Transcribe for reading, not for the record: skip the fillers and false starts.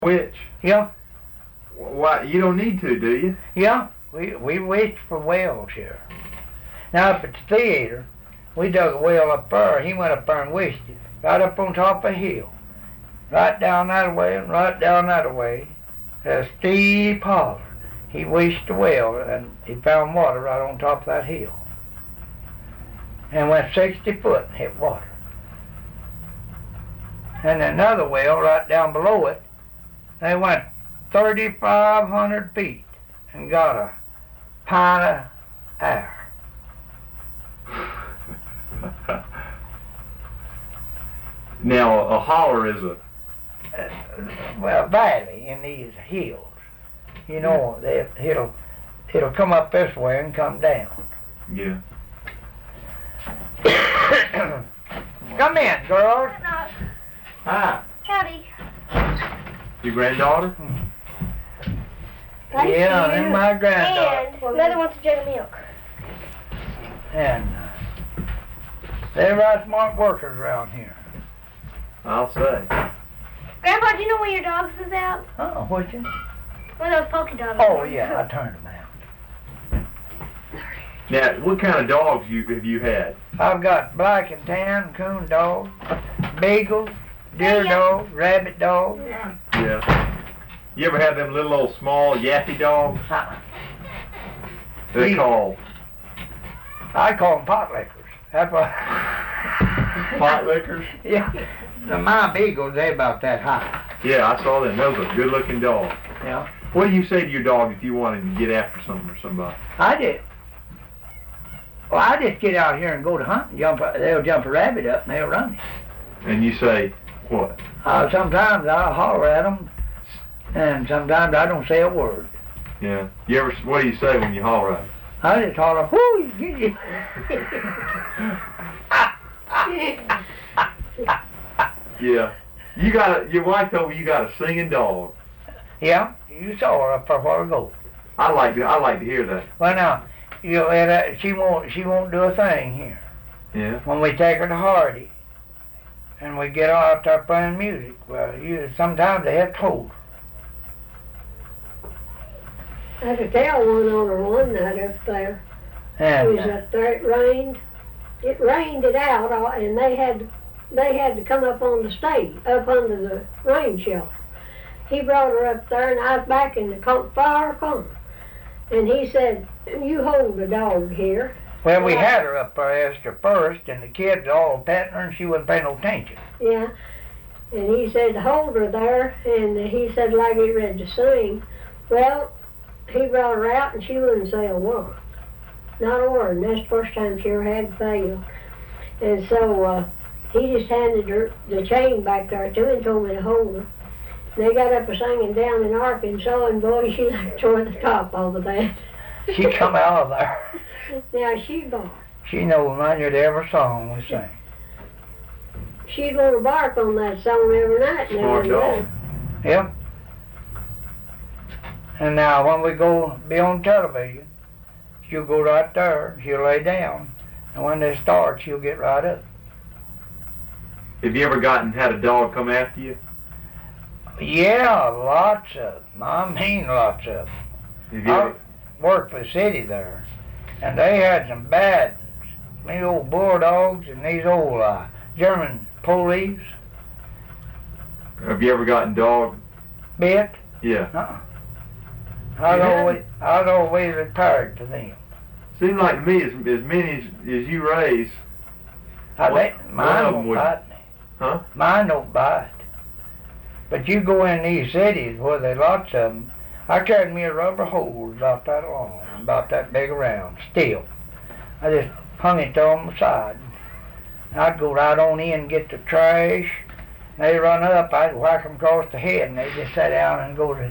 Which? Yeah, Why, you don't need to, do you? yeah. We wished for wells here. Now up at the theater, we dug a well up there. He went up there and wished it. Right up on top of a hill. Right down that way and right down that way. A steep holler. He wished a well and he found water right on top of that hill. And went 60 foot and hit water. And another well right down below it, they went 3,500 feet and got a pint of air. Now, a holler is a... Well, valley in these hills. You know, it'll come up this way and come down. Yeah. Come in, girls. Hi. Howdy. Your granddaughter? Thank Yeah, you. and my granddaughter. And another wants a jug of milk. And they're right smart workers around here. I'll say. Grandpa, do you know where your dogs is out? Oh, would you? Where those polka dogs Oh, are. yeah, I turned them out. Now, what kind of dogs have you had? I've got black and tan coon dogs, beagles, deer dogs, rabbit dogs. Yeah. You ever have them little old small yappy dogs? They're Yeah. called I call them pot lickers. That's what. pot lickers? Yeah. My beagles, they about that high. Yeah, I saw them. Those are good-looking dogs. Yeah. What do you say to your dog if you wanted to get after something or somebody? I did. Well, I just get out here and go to hunt and they'll jump a rabbit up and they'll run it. And you say, what? Sometimes I'll holler at them, and sometimes I don't say a word. Yeah. What do you say when you holler at them? I just holler, whoo, get you. Yeah. Your wife told me you got a singing dog. Yeah, you saw her up there a while ago. I like to hear that. Well, now, she won't do a thing here. Yeah. When we take her to Hardy, and we get her out there playing music, well, sometimes they have to hold her. I could tell one on her one night up there. It And was up there, it rained. It rained it out, and they had to come up on the stage, up under the rain shelter. He brought her up there, and I was back in the far corner. And he said, you hold the dog here. well, we had her up there Esther first, and the kids all petting her, and she wouldn't pay no attention. Yeah. And he said, hold her there, and he said, like he ready to sing. Well, he brought her out, and she wouldn't say a word. Not a word, and that's the first time she ever had failed. And so he just handed her the chain back there to her and told me to hold her. And they got up a singing down in Arkansas, and boy, she like tore the top off of that. She come out of there. Now she barked. She knows near every song we sing. She'd want to bark on that song every night. And Smart every dog. day. Yep. And now when we go be on television, she'll go right there, she'll lay down, and when they start, she'll get right up. Have you ever had a dog come after you? Yeah, lots of them. I mean lots of them. Have you I ever, worked for the city there, and they had some bad ones. These old bulldogs and these old German police. have you ever gotten dog? Bit. Yeah. I was always retired to them. Seems like to me as many as you raise. I One- think one mine of 'em don't would- bite me. Huh? Mine don't bite. But you go in these cities where there's lots of them. I carried me a rubber hose about that long, about that big around, still. I just hung it on the side. I'd go right on in and get the trash. They run up, I'd whack them across the head, and they just sit down and go to